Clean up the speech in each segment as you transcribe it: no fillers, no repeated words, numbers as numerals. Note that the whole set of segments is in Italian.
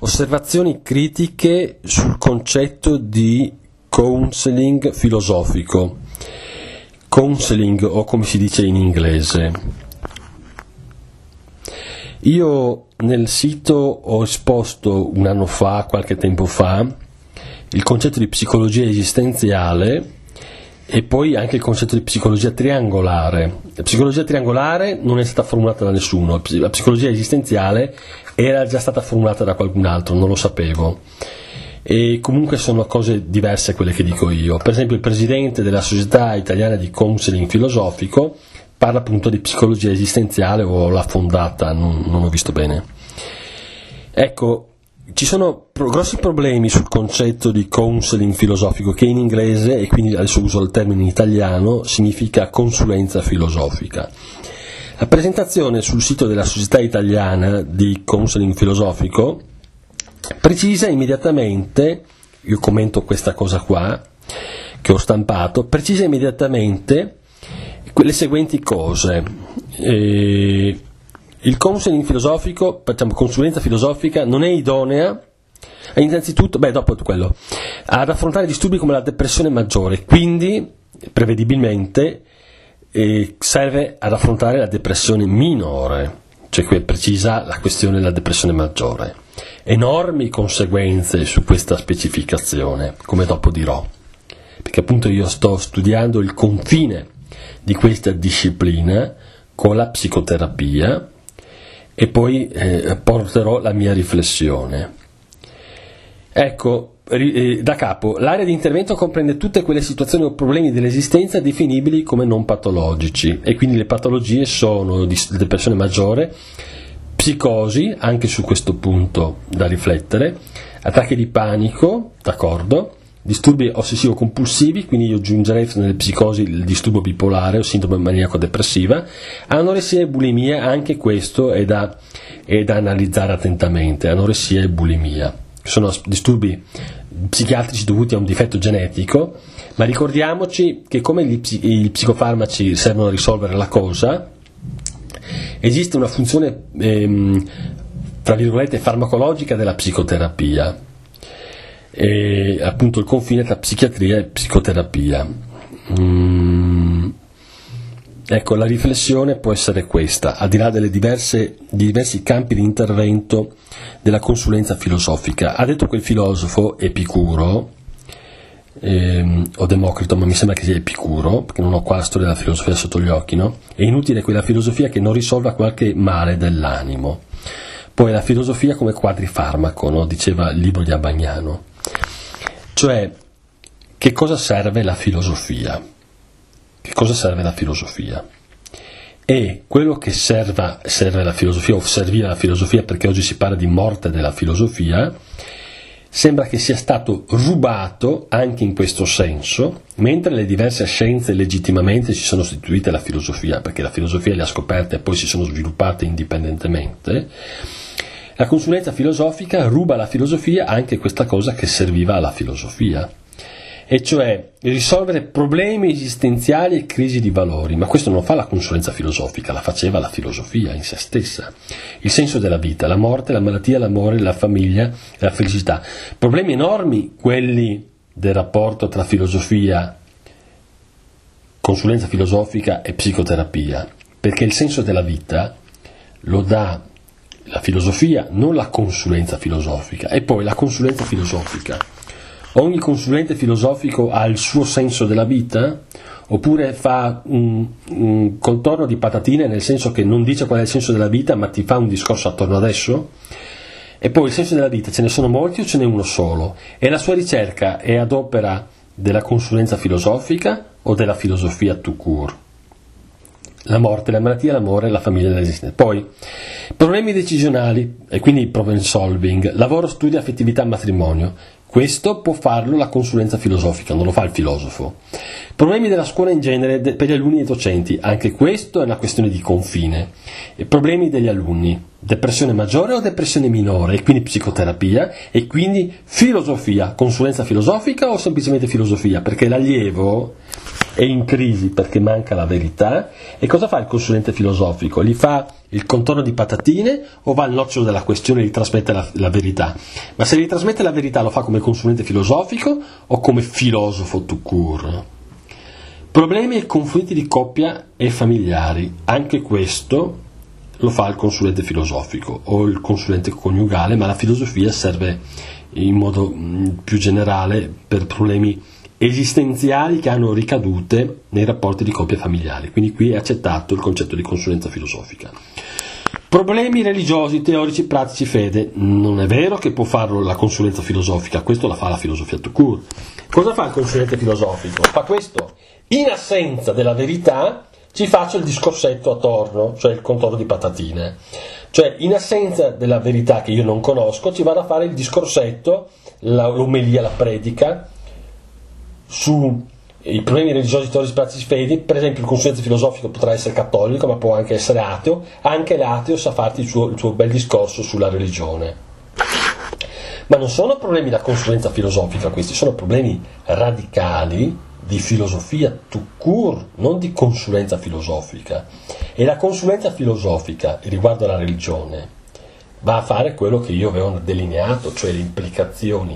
Osservazioni critiche sul concetto di counseling filosofico. Counseling, o come si dice in inglese. Io nel sito ho esposto un anno fa, qualche tempo fa, il concetto di psicologia esistenziale e poi anche il concetto di psicologia triangolare. La psicologia triangolare non è stata formulata da nessuno, la psicologia esistenziale era già stata formulata da qualcun altro, non lo sapevo. E comunque sono cose diverse quelle che dico io. Per esempio il presidente della Società Italiana di Counseling Filosofico parla appunto di psicologia esistenziale, o l'ha fondata, non ho visto bene. Ecco, ci sono grossi problemi sul concetto di counseling filosofico, che in inglese, e quindi adesso uso il termine in italiano, significa consulenza filosofica. La presentazione sul sito della Società Italiana di Counseling Filosofico precisa immediatamente, io commento questa cosa qua che ho stampato, precisa immediatamente le seguenti cose. Il counseling filosofico, facciamo consulenza filosofica, non è idonea, innanzitutto, dopo quello, ad affrontare disturbi come la depressione maggiore, quindi, prevedibilmente, serve ad affrontare la depressione minore, cioè qui è precisa la questione della depressione maggiore. Enormi conseguenze su questa specificazione, come dopo dirò, perché appunto io sto studiando il confine di questa disciplina con la psicoterapia e poi porterò la mia riflessione. Ecco, da capo, l'area di intervento comprende tutte quelle situazioni o problemi dell'esistenza definibili come non patologici, e quindi le patologie sono di depressione maggiore, psicosi, anche su questo punto da riflettere, attacchi di panico, d'accordo, disturbi ossessivo-compulsivi, quindi io aggiungerei nelle psicosi il disturbo bipolare o sindrome maniaco-depressiva, anoressia e bulimia, anche questo è da analizzare attentamente, anoressia e bulimia. Sono disturbi psichiatrici dovuti a un difetto genetico, ma ricordiamoci che come i psicofarmaci servono a risolvere la cosa, esiste una funzione tra virgolette farmacologica della psicoterapia, e appunto il confine tra psichiatria e psicoterapia. Ecco, la riflessione può essere questa, al di là dei diversi campi di intervento della consulenza filosofica. Ha detto quel filosofo Epicuro, o Democrito, ma mi sembra che sia Epicuro, perché non ho qua la storia della filosofia sotto gli occhi, no? È inutile quella filosofia che non risolva qualche male dell'animo. Poi la filosofia come quadrifarmaco, no? Diceva il libro di Abagnano. Cioè, che cosa serve la filosofia? Che cosa serve la filosofia? E quello che serve la filosofia, o serviva la filosofia, perché oggi si parla di morte della filosofia, sembra che sia stato rubato anche in questo senso, mentre le diverse scienze legittimamente si sono sostituite alla filosofia, perché la filosofia le ha scoperte e poi si sono sviluppate indipendentemente. La consulenza filosofica ruba alla filosofia anche questa cosa che serviva alla filosofia, e cioè risolvere problemi esistenziali e crisi di valori. Ma questo non lo fa la consulenza filosofica, la faceva la filosofia in se stessa. Il senso della vita, la morte, la malattia, l'amore, la famiglia e la felicità. Problemi enormi quelli del rapporto tra filosofia, consulenza filosofica e psicoterapia, perché il senso della vita lo dà la filosofia, non la consulenza filosofica. E poi la consulenza filosofica. Ogni consulente filosofico ha il suo senso della vita? Oppure fa un contorno di patatine, nel senso che non dice qual è il senso della vita, ma ti fa un discorso attorno ad esso? E poi il senso della vita, ce ne sono molti o ce n'è uno solo? E la sua ricerca è ad opera della consulenza filosofica o della filosofia tout court? La morte, la malattia, l'amore, la famiglia e l'esistenza. Poi, problemi decisionali, e quindi problem solving, lavoro, studio, affettività, matrimonio. Questo può farlo la consulenza filosofica, non lo fa il filosofo. Problemi della scuola in genere per gli alunni e i docenti, anche questo è una questione di confine. E problemi degli alunni, depressione maggiore o depressione minore, e quindi psicoterapia, e quindi filosofia, consulenza filosofica o semplicemente filosofia, perché l'allievo è in crisi perché manca la verità. E cosa fa il consulente filosofico? Gli fa il contorno di patatine o va al nocciolo della questione e ritrasmette la verità? Ma se ritrasmette la verità lo fa come consulente filosofico o come filosofo tout court? Problemi e conflitti di coppia e familiari, anche questo lo fa il consulente filosofico o il consulente coniugale, ma la filosofia serve in modo più generale per problemi esistenziali che hanno ricadute nei rapporti di coppia familiari, quindi qui è accettato il concetto di consulenza filosofica. Problemi religiosi, teorici, pratici, fede. Non è vero che può farlo la consulenza filosofica, questo la fa la filosofia tout court. Cosa fa il consulente filosofico? Fa questo: in assenza della verità ci faccio il discorsetto attorno, cioè il contorno di patatine. Cioè, in assenza della verità che io non conosco, ci vado a fare il discorsetto, l'omelia, la predica, su i problemi religiosi, teorici, pratici, fedi. Per esempio il consulente filosofico potrà essere cattolico, ma può anche essere ateo. Anche l'ateo sa farti il suo bel discorso sulla religione. Ma non sono problemi da consulenza filosofica, questi sono problemi radicali di filosofia tout court, non di consulenza filosofica. E la consulenza filosofica riguardo alla religione va a fare quello che io avevo delineato, cioè le implicazioni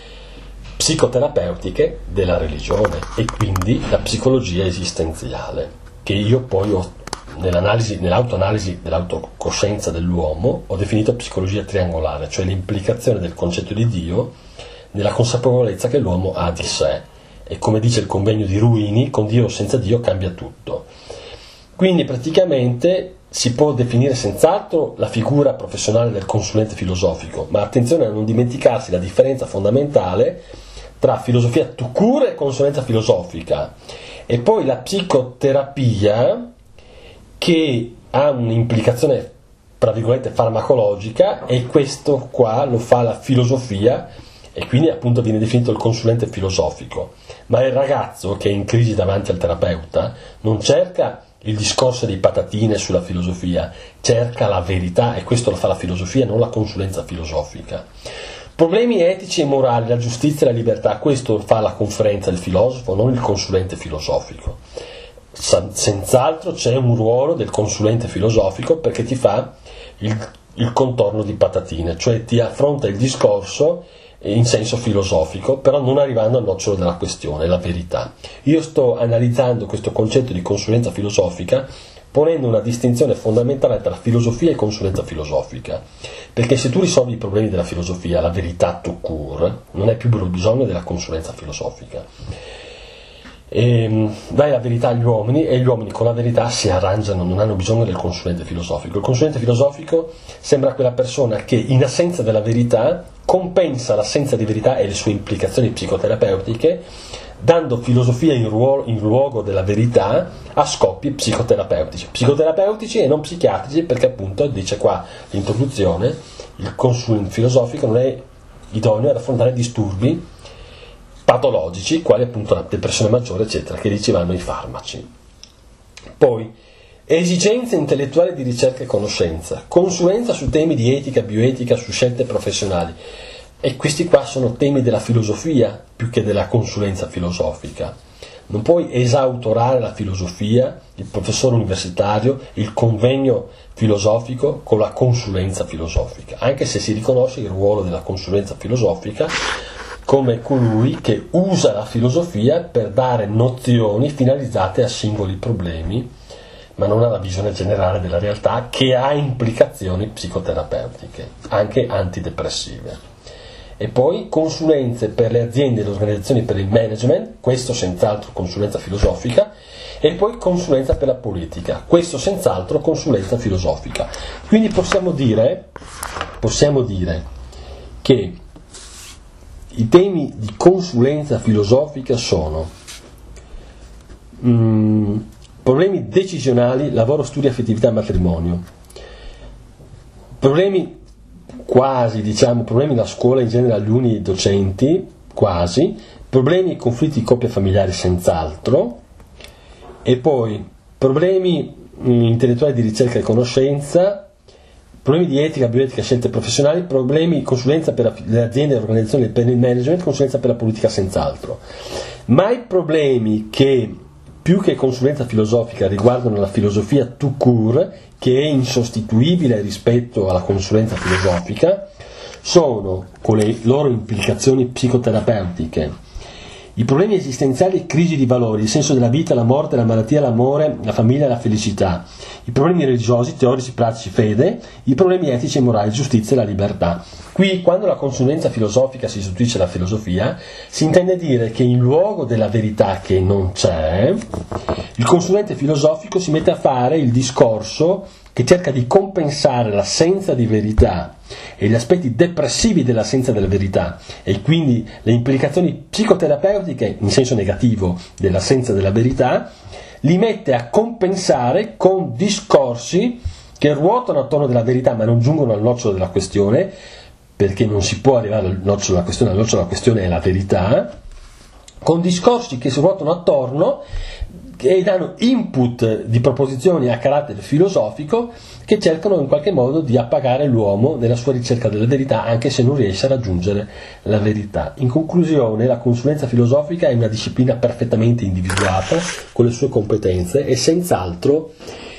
psicoterapeutiche della religione e quindi la psicologia esistenziale, che io poi ho nell'autoanalisi dell'autocoscienza dell'uomo ho definito psicologia triangolare, cioè l'implicazione del concetto di Dio nella consapevolezza che l'uomo ha di sé. E come dice il convegno di Ruini, con Dio o senza Dio cambia tutto. Quindi praticamente si può definire senz'altro la figura professionale del consulente filosofico, ma attenzione a non dimenticarsi la differenza fondamentale tra filosofia tout court e consulenza filosofica. E poi la psicoterapia, che ha un'implicazione tra virgolette farmacologica, e questo qua lo fa la filosofia, e quindi appunto viene definito il consulente filosofico. Ma il ragazzo che è in crisi davanti al terapeuta non cerca il discorso dei patatine sulla filosofia, cerca la verità, e questo lo fa la filosofia, non la consulenza filosofica. Problemi etici e morali, la giustizia e la libertà, questo fa la conferenza del filosofo, non il consulente filosofico. Senz'altro c'è un ruolo del consulente filosofico perché ti fa il contorno di patatine, cioè ti affronta il discorso in senso filosofico, però non arrivando al nocciolo della questione, la verità. Io sto analizzando questo concetto di consulenza filosofica ponendo una distinzione fondamentale tra filosofia e consulenza filosofica, perché se tu risolvi i problemi della filosofia, la verità tout court, non hai più bisogno della consulenza filosofica. Dai la verità agli uomini e gli uomini con la verità si arrangiano, non hanno bisogno del consulente filosofico. Il consulente filosofico sembra quella persona che in assenza della verità compensa l'assenza di verità e le sue implicazioni psicoterapeutiche dando filosofia in luogo della verità a scopi psicoterapeutici e non psichiatrici, perché appunto dice qua l'introduzione, il consulente filosofico non è idoneo ad affrontare disturbi patologici, quali appunto la depressione maggiore, eccetera, che riceveranno i farmaci. Poi, esigenze intellettuali di ricerca e conoscenza, consulenza su temi di etica, bioetica, su scelte professionali. E questi qua sono temi della filosofia più che della consulenza filosofica. Non puoi esautorare la filosofia, il professore universitario, il convegno filosofico con la consulenza filosofica, anche se si riconosce il ruolo della consulenza filosofica come colui che usa la filosofia per dare nozioni finalizzate a singoli problemi, ma non ha la visione generale della realtà, che ha implicazioni psicoterapeutiche, anche antidepressive. E poi consulenze per le aziende e le organizzazioni per il management, questo senz'altro consulenza filosofica, e poi consulenza per la politica, questo senz'altro consulenza filosofica. Quindi possiamo dire che i temi di consulenza filosofica sono problemi decisionali, lavoro, studio, affettività, matrimonio, problemi da scuola in genere alunni e docenti, problemi e conflitti di coppia familiari senz'altro, e poi problemi intellettuali di ricerca e conoscenza, problemi di etica, bioetica, scelte professionali, problemi, consulenza per le aziende e le organizzazioni per il management, consulenza per la politica senz'altro. Ma i problemi che più che consulenza filosofica riguardano la filosofia tout court, che è insostituibile rispetto alla consulenza filosofica, sono, con le loro implicazioni psicoterapeutiche, i problemi esistenziali e crisi di valori, il senso della vita, la morte, la malattia, l'amore, la famiglia e la felicità, i problemi religiosi, teorici, pratici, fede, i problemi etici e morali, giustizia e la libertà. Qui, quando la consulenza filosofica si sostituisce alla filosofia, si intende dire che in luogo della verità che non c'è, il consulente filosofico si mette a fare il discorso che cerca di compensare l'assenza di verità e gli aspetti depressivi dell'assenza della verità, e quindi le implicazioni psicoterapeutiche in senso negativo dell'assenza della verità, li mette a compensare con discorsi che ruotano attorno alla verità ma non giungono al nocciolo della questione, perché non si può arrivare al nocciolo della questione, al nocciolo della questione è la verità, con discorsi che si ruotano attorno e danno input di proposizioni a carattere filosofico che cercano in qualche modo di appagare l'uomo nella sua ricerca della verità, anche se non riesce a raggiungere la verità. In conclusione, la consulenza filosofica è una disciplina perfettamente individuata con le sue competenze e senz'altro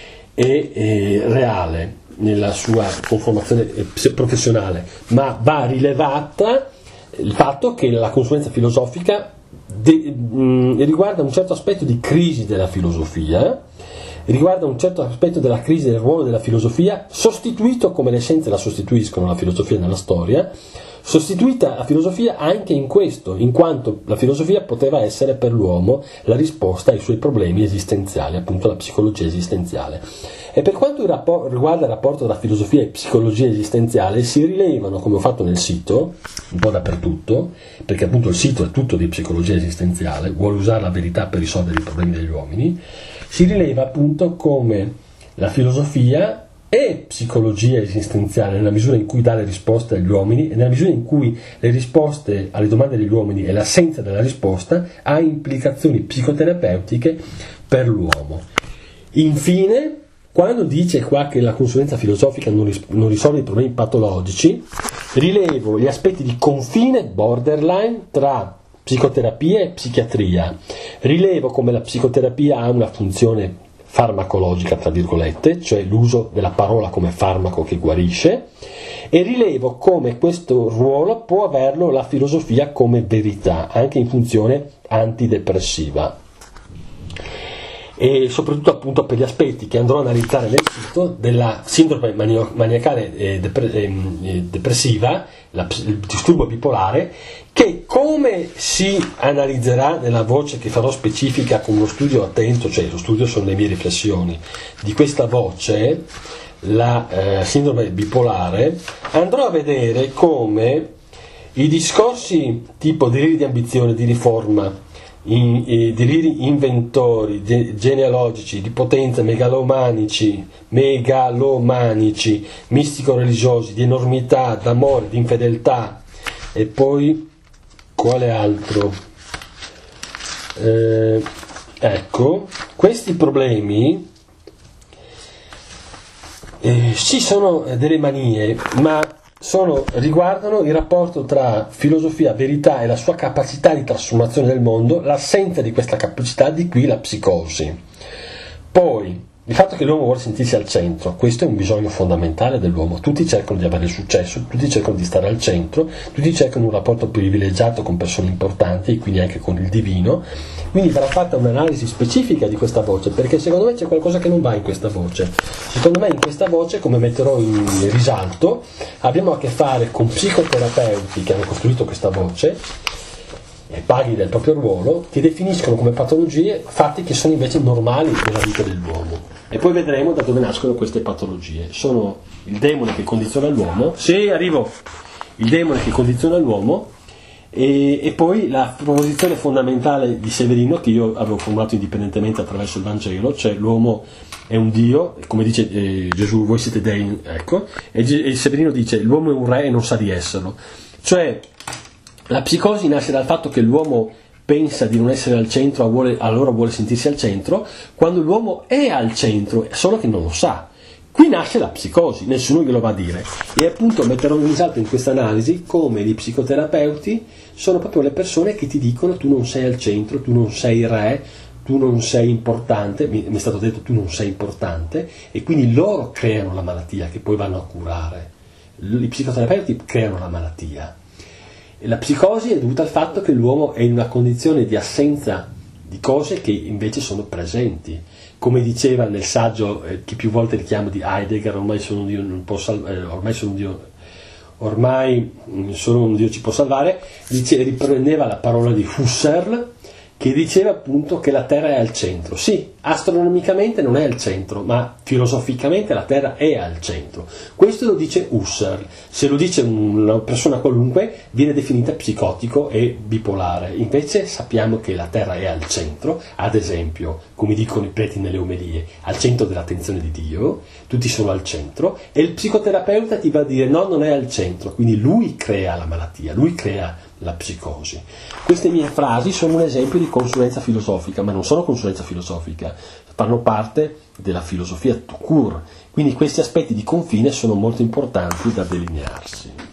è reale nella sua conformazione professionale, ma va rilevata il fatto che la consulenza filosofica riguarda un certo aspetto di crisi della filosofia, riguarda un certo aspetto della crisi del ruolo della filosofia, sostituito, come le scienze la sostituiscono la filosofia nella storia, sostituita la filosofia anche in questo, in quanto la filosofia poteva essere per l'uomo la risposta ai suoi problemi esistenziali, appunto la psicologia esistenziale. E per quanto riguarda il rapporto tra filosofia e psicologia esistenziale, si rilevano, come ho fatto nel sito, un po' dappertutto, perché appunto il sito è tutto di psicologia esistenziale, vuole usare la verità per risolvere i problemi degli uomini, si rileva appunto come la filosofia è psicologia esistenziale nella misura in cui dà le risposte agli uomini e nella misura in cui le risposte alle domande degli uomini e l'assenza della risposta ha implicazioni psicoterapeutiche per l'uomo. Infine, quando dice qua che la consulenza filosofica non risolve i problemi patologici, rilevo gli aspetti di confine, borderline, tra psicoterapia e psichiatria. Rilevo come la psicoterapia ha una funzione farmacologica, tra virgolette, cioè l'uso della parola come farmaco che guarisce, e rilevo come questo ruolo può averlo la filosofia come verità, anche in funzione antidepressiva. E soprattutto appunto per gli aspetti che andrò a analizzare nel sito della sindrome maniacale depressiva, il disturbo bipolare, che come si analizzerà nella voce che farò specifica con uno studio attento, cioè lo studio sono le mie riflessioni di questa voce, la sindrome bipolare, andrò a vedere come i discorsi tipo deliri di ambizione, di riforma, i deliri inventori, genealogici, di potenza, megalomanici, mistico-religiosi, di enormità, d'amore, di infedeltà, e poi quale altro? Ecco, questi problemi sì, sono delle manie, ma riguardano il rapporto tra filosofia, verità e la sua capacità di trasformazione del mondo, l'assenza di questa capacità, di qui la psicosi. Poi il fatto che l'uomo vuole sentirsi al centro, questo è un bisogno fondamentale dell'uomo. Tutti cercano di avere il successo, tutti cercano di stare al centro, tutti cercano un rapporto privilegiato con persone importanti e quindi anche con il divino. Quindi verrà fatta un'analisi specifica di questa voce, perché secondo me c'è qualcosa che non va in questa voce. Secondo me in questa voce, come metterò in risalto, abbiamo a che fare con psicoterapeuti che hanno costruito questa voce e paghi del proprio ruolo, che definiscono come patologie fatti che sono invece normali nella vita dell'uomo. E poi vedremo da dove nascono queste patologie. Sono il demone che condiziona l'uomo, il demone che condiziona l'uomo, e poi la proposizione fondamentale di Severino, che io avevo formulato indipendentemente attraverso il Vangelo, cioè l'uomo è un Dio, come dice Gesù, voi siete dei, ecco, e Severino dice l'uomo è un re e non sa di esserlo. Cioè la psicosi nasce dal fatto che l'uomo pensa di non essere al centro, allora vuole sentirsi al centro, quando l'uomo è al centro, solo che non lo sa. Qui nasce la psicosi, nessuno glielo va a dire. E appunto metterò in risalto in questa analisi come gli psicoterapeuti sono proprio le persone che ti dicono tu non sei al centro, tu non sei re, tu non sei importante, mi è stato detto tu non sei importante, e quindi loro creano la malattia che poi vanno a curare. I psicoterapeuti creano la malattia. E la psicosi è dovuta al fatto che l'uomo è in una condizione di assenza di cose che invece sono presenti. Come diceva nel saggio che più volte richiamo di Heidegger, ormai solo un Dio non può ormai solo un Dio ci può salvare, riprendeva la parola di Husserl, che diceva appunto che la Terra è al centro. Sì, astronomicamente non è al centro, ma filosoficamente la Terra è al centro. Questo lo dice Husserl. Se lo dice una persona qualunque viene definita psicotico e bipolare. Invece sappiamo che la Terra è al centro, ad esempio, come dicono i preti nelle omelie, al centro dell'attenzione di Dio, tutti sono al centro, e il psicoterapeuta ti va a dire no, non è al centro, quindi lui crea la malattia, lui crea la psicosi. Queste mie frasi sono un esempio di consulenza filosofica, ma non sono consulenza filosofica, fanno parte della filosofia tout court, quindi questi aspetti di confine sono molto importanti da delinearsi.